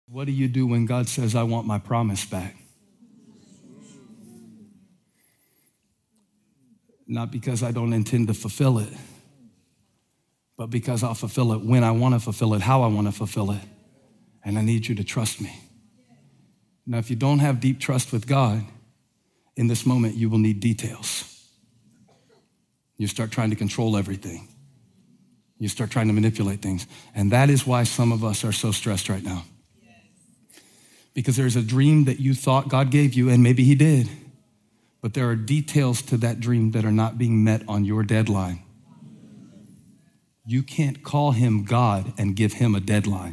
What do you do when God says, I want my promise back? Not because I don't intend to fulfill it, but because I'll fulfill it when I want to fulfill it, how I want to fulfill it. And I need you to trust me. Now, if you don't have deep trust with God, in this moment, you will need details. You start trying to control everything. You start trying to manipulate things. And that is why some of us are so stressed right now. Because there's a dream that you thought God gave you, and maybe he did, but there are details to that dream that are not being met on your deadline. You can't call him God and give him a deadline.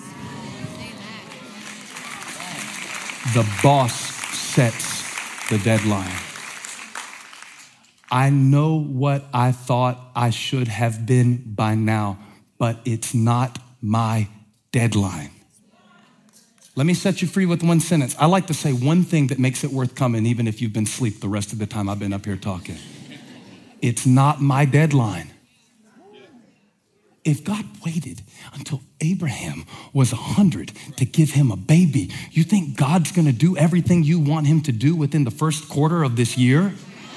The boss sets the deadline. I know what I thought I should have been by now, but it's not my deadline. Let me set you free with one sentence. I like to say one thing that makes it worth coming, even if you've been asleep the rest of the time I've been up here talking. It's not my deadline. If God waited until Abraham was 100 to give him a baby, you think God's gonna do everything you want him to do within the first quarter of this year?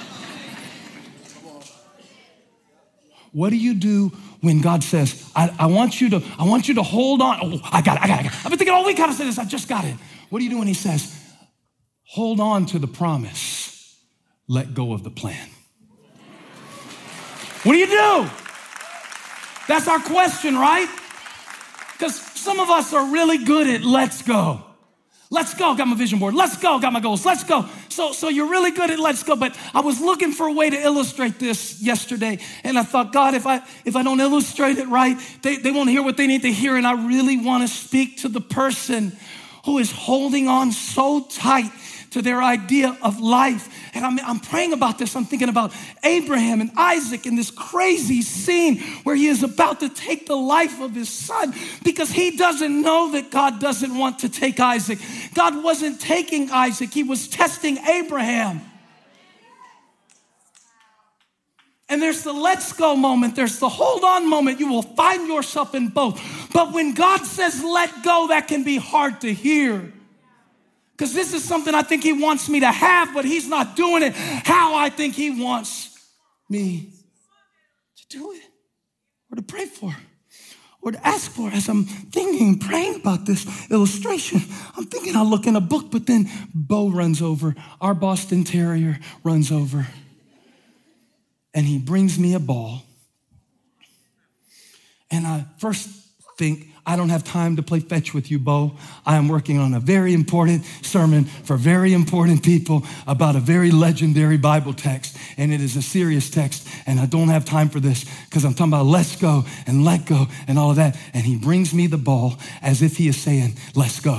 What do you do when God says, I want you to hold on? Oh, I got it. I've been thinking all week how to say this. I just got it. What do you do when he says, hold on to the promise, let go of the plan? What do you do? That's our question, right? Because some of us are really good at let's go. Let's go, got my vision board. Let's go, got my goals. Let's go. So you're really good at let's go, but I was looking for a way to illustrate this yesterday, and I thought, God, if I don't illustrate it right, they won't hear what they need to hear, and I really want to speak to the person who is holding on so tight to their idea of life. And I'm praying about this. I'm thinking about Abraham and Isaac in this crazy scene where he is about to take the life of his son because he doesn't know that God doesn't want to take Isaac. God wasn't taking Isaac. He was testing Abraham. And there's the let's go moment. There's the hold on moment. You will find yourself in both. But when God says let go, that can be hard to hear. Because this is something I think he wants me to have, but he's not doing it how I think he wants me to do it or to pray for or to ask for. As I'm thinking and praying about this illustration, I'm thinking I'll look in a book, but then Bo runs over. Our Boston Terrier runs over, and he brings me a ball. And I first think, I don't have time to play fetch with you, Bo. I am working on a very important sermon for very important people about a very legendary Bible text, and it is a serious text, and I don't have time for this because I'm talking about let's go and let go and all of that. And he brings me the ball as if he is saying, let's go.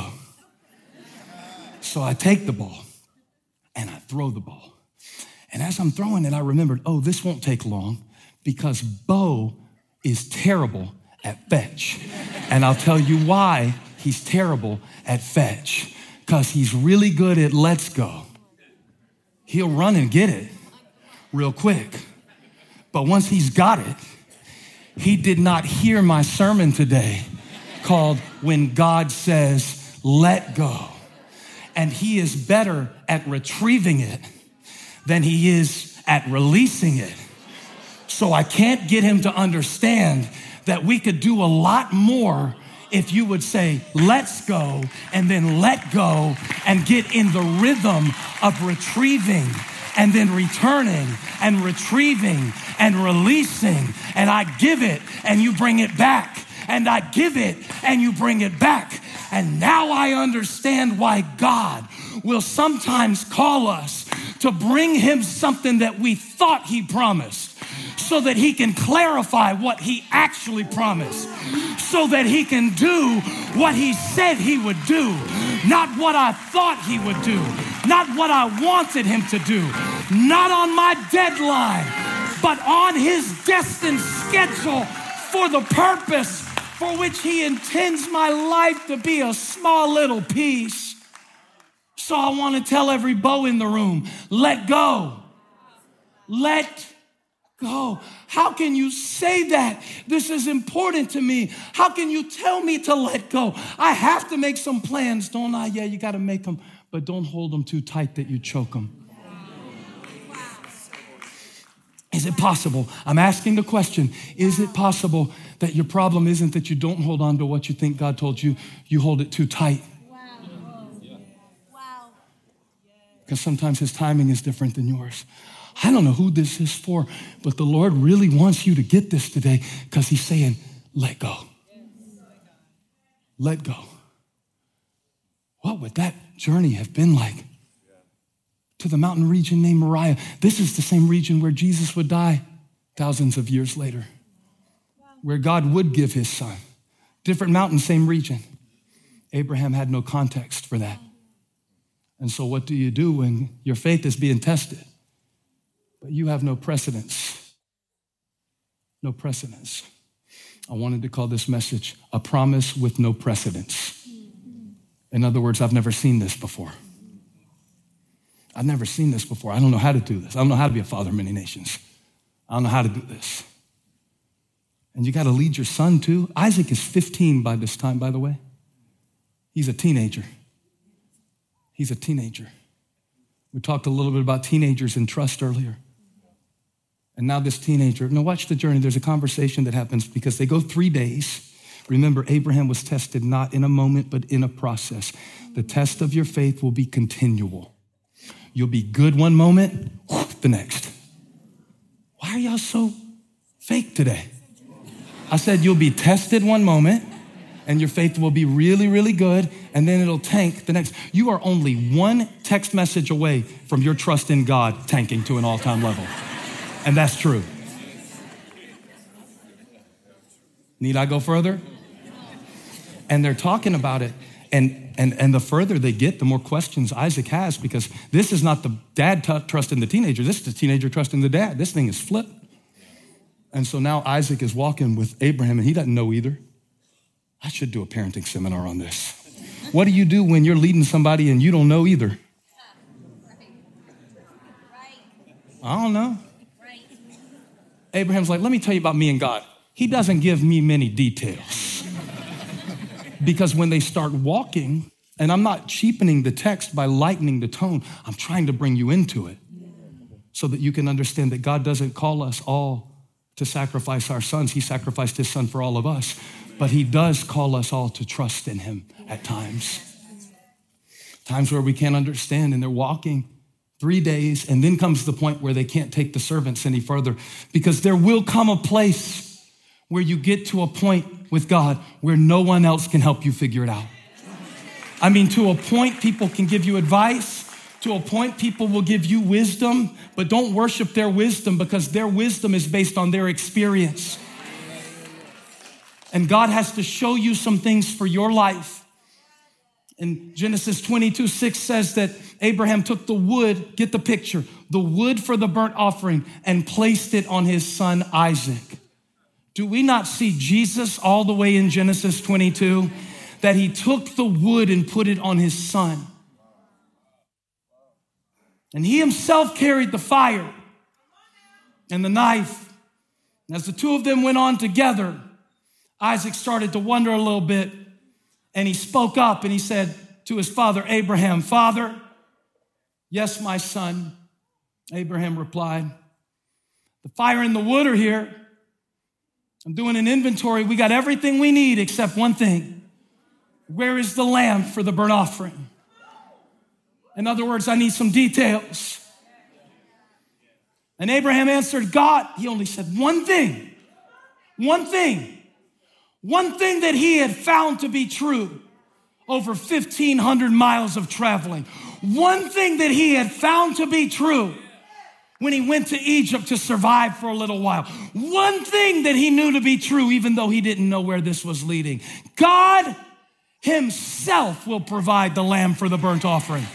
So I take the ball and I throw the ball. And as I'm throwing it, I remembered, oh, this won't take long because Bo is terrible at fetch. And I'll tell you why he's terrible at fetch. Because he's really good at let's go. He'll run and get it real quick. But once he's got it, he did not hear my sermon today called When God Says Let Go. And he is better at retrieving it than he is at releasing it. So I can't get him to understand that we could do a lot more if you would say, let's go, and then let go, and get in the rhythm of retrieving, and then returning, and retrieving, and releasing. And I give it, and you bring it back. And I give it, and you bring it back. And now I understand why God will sometimes call us to bring him something that we thought he promised, so that he can clarify what he actually promised, so that he can do what he said he would do, not what I thought he would do, not what I wanted him to do, not on my deadline, but on his destined schedule for the purpose for which he intends my life to be a small little piece. So I want to tell every Bo in the room, let go. Let go. How can you say that? This is important to me. How can you tell me to let go? I have to make some plans, don't I? Yeah, you got to make them, but don't hold them too tight that you choke them. Is it possible? I'm asking the question, is it possible that your problem isn't that you don't hold on to what you think God told you, you hold it too tight? Wow. Because sometimes his timing is different than yours. I don't know who this is for, but the Lord really wants you to get this today because he's saying, let go. Let go. What would that journey have been like? To the mountain region named Moriah. This is the same region where Jesus would die thousands of years later, where God would give his son. Different mountain, same region. Abraham had no context for that. And so what do you do when your faith is being tested, but you have no precedence? No precedence. I wanted to call this message a promise with no precedence. In other words, I've never seen this before. I've never seen this before. I don't know how to do this. I don't know how to be a father of many nations. I don't know how to do this. And you got to lead your son too. Isaac is 15 by this time, by the way. He's a teenager. He's a teenager. We talked a little bit about teenagers and trust earlier. And now this teenager, now watch the journey. There's a conversation that happens because they go 3 days. Remember, Abraham was tested not in a moment, but in a process. The test of your faith will be continual. You'll be good one moment, the next. Why are y'all so fake today? I said you'll be tested one moment and your faith will be really, really good, and then it'll tank the next. You are only one text message away from your trust in God tanking to an all-time level. And that's true. Need I go further? And they're talking about it. And the further they get, the more questions Isaac has, because this is not the dad trusting the teenager. This is the teenager trusting the dad. This thing is flipped. And so now Isaac is walking with Abraham, and he doesn't know either. I should do a parenting seminar on this. What do you do when you're leading somebody and you don't know either? I don't know. Abraham's like, let me tell you about me and God. He doesn't give me many details. Because when they start walking, and I'm not cheapening the text by lightening the tone, I'm trying to bring you into it so that you can understand that God doesn't call us all to sacrifice our sons. He sacrificed his son for all of us, but he does call us all to trust in him at times. Times where we can't understand, and they're walking 3 days, and then comes the point where they can't take the servants any further, because there will come a place where you get to a point with God where no one else can help you figure it out. I mean, to a point, people can give you advice. To a point, people will give you wisdom, but don't worship their wisdom, because their wisdom is based on their experience. And God has to show you some things for your life. And Genesis 22:6 says that Abraham took the wood, get the picture, the wood for the burnt offering, and placed it on his son Isaac. Do we not see Jesus all the way in Genesis 22? That he took the wood and put it on his son. And he himself carried the fire and the knife. And as the two of them went on together, Isaac started to wonder a little bit, and he spoke up and he said to his father Abraham, "Father." "Yes, my son," Abraham replied. "The fire and the wood are here. I'm doing an inventory. We got everything we need except one thing. Where is the lamb for the burnt offering?" In other words, I need some details. And Abraham answered God. He only said one thing. One thing. One thing that he had found to be true over 1,500 miles of traveling. One thing that he had found to be true when he went to Egypt to survive for a little while. One thing that he knew to be true, even though he didn't know where this was leading. God himself will provide the lamb for the burnt offering.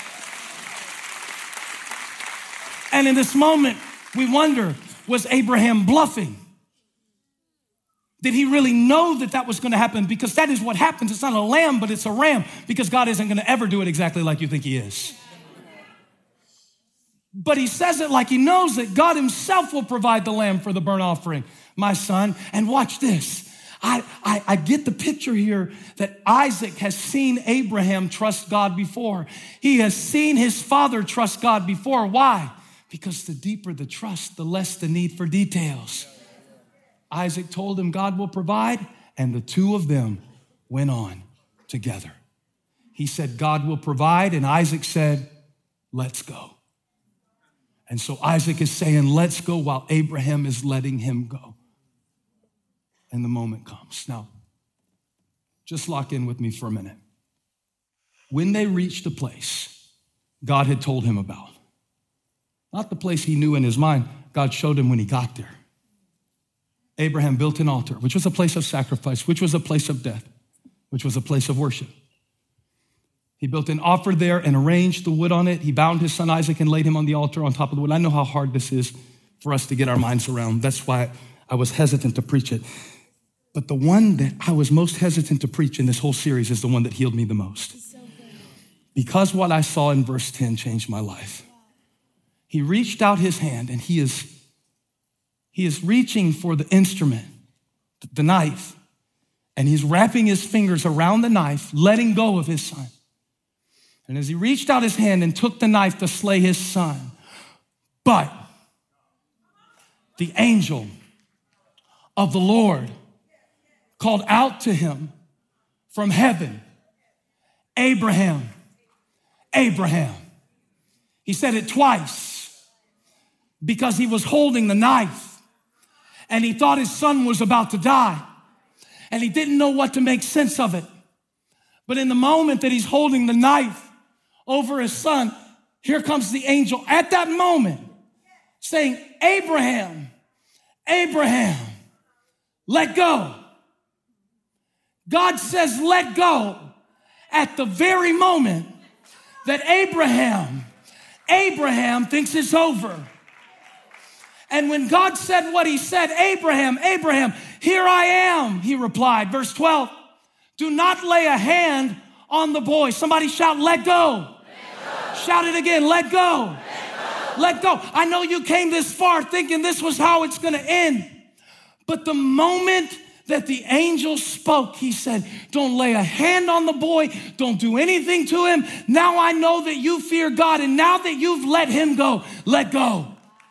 And in this moment, we wonder, was Abraham bluffing? Did he really know that that was going to happen? Because that is what happens. It's not a lamb, but it's a ram, because God isn't going to ever do it exactly like you think he is. But he says it like he knows that God himself will provide the lamb for the burnt offering, my son. And watch this. I get the picture here that Isaac has seen Abraham trust God before. He has seen his father trust God before. Why? Because the deeper the trust, the less the need for details. Isaac told him God will provide, and the two of them went on together. He said, God will provide, and Isaac said, let's go. And so Isaac is saying, let's go, while Abraham is letting him go. And the moment comes. Now, just lock in with me for a minute. When they reached the place God had told him about, not the place he knew in his mind, God showed him when he got there. Abraham built an altar, which was a place of sacrifice, which was a place of death, which was a place of worship. He built an altar there and arranged the wood on it. He bound his son Isaac and laid him on the altar on top of the wood. I know how hard this is for us to get our minds around. That's why I was hesitant to preach it. But the one that I was most hesitant to preach in this whole series is the one that healed me the most. Because what I saw in verse 10 changed my life. He reached out his hand, and he is reaching for the instrument, the knife, and he's wrapping his fingers around the knife, letting go of his son. And as he reached out his hand and took the knife to slay his son, but the angel of the Lord called out to him from heaven, Abraham, Abraham. He said it twice because he was holding the knife and he thought his son was about to die and he didn't know what to make sense of it. But in the moment that he's holding the knife over his son, here comes the angel at that moment saying, Abraham, Abraham, let go. God says, let go at the very moment that Abraham thinks it's over. And when God said what he said, Abraham, Abraham, here I am, he replied. Verse 12, do not lay a hand on the boy. Somebody shout, let go. Let go. Shout it again, let go. Let go. I know you came this far thinking this was how it's going to end. But the moment that the angel spoke, he said, don't lay a hand on the boy. Don't do anything to him. Now I know that you fear God, and now that you've let him go, let go.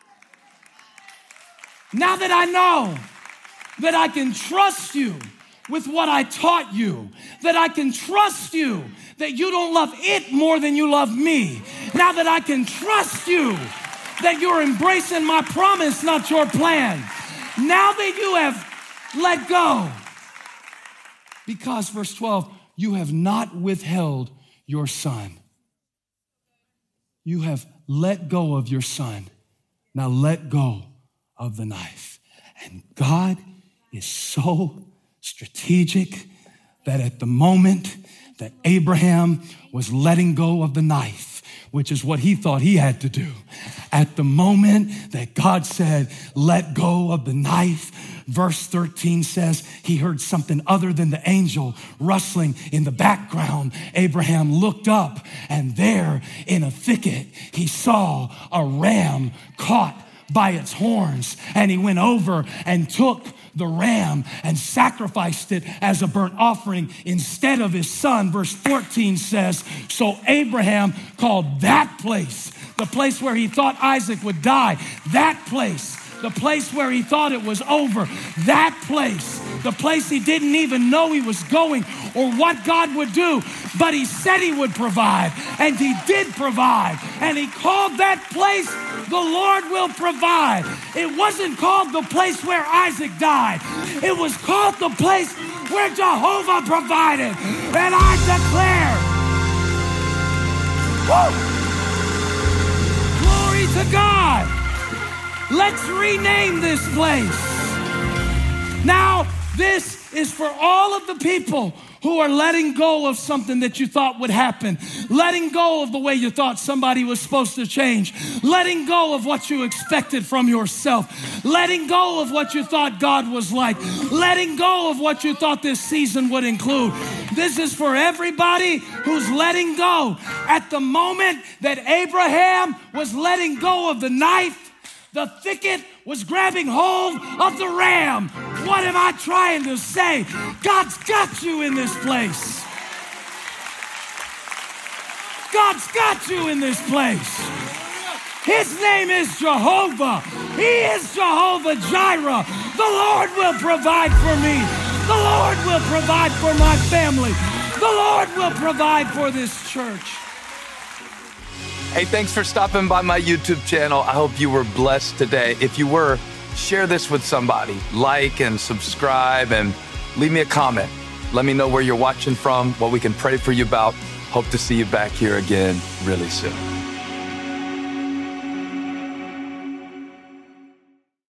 Now that I know that I can trust you with what I taught you, that I can trust you, that you don't love it more than you love me. Now that I can trust you, that you're embracing my promise, not your plan. Now that you have let go. Because, verse 12, you have not withheld your son. You have let go of your son. Now let go of the knife. And God is so strategic that at the moment that Abraham was letting go of the knife, which is what he thought he had to do, at the moment that God said, let go of the knife, verse 13 says he heard something other than the angel rustling in the background. Abraham looked up, and there in a thicket, he saw a ram caught by its horns, and he went over and took the ram and sacrificed it as a burnt offering instead of his son. Verse 14 says, so Abraham called that place, the place where he thought Isaac would die, that place, the place where he thought it was over, that place, the place he didn't even know he was going or what God would do, but he said he would provide, and he did provide, and he called that place, the Lord will provide. It wasn't called the place where Isaac died. It was called the place where Jehovah provided. And I declare, woo, glory to God. Let's rename this place. Now, this is for all of the people who are letting go of something that you thought would happen, letting go of the way you thought somebody was supposed to change, letting go of what you expected from yourself, letting go of what you thought God was like, letting go of what you thought this season would include. This is for everybody who's letting go. At the moment that Abraham was letting go of the knife, the thicket was grabbing hold of the ram. What am I trying to say? God's got you in this place. God's got you in this place. His name is Jehovah. He is Jehovah Jireh. The Lord will provide for me. The Lord will provide for my family. The Lord will provide for this church. Hey, thanks for stopping by my YouTube channel. I hope you were blessed today. If you were, share this with somebody. Like and subscribe and leave me a comment. Let me know where you're watching from, what we can pray for you about. Hope to see you back here again really soon.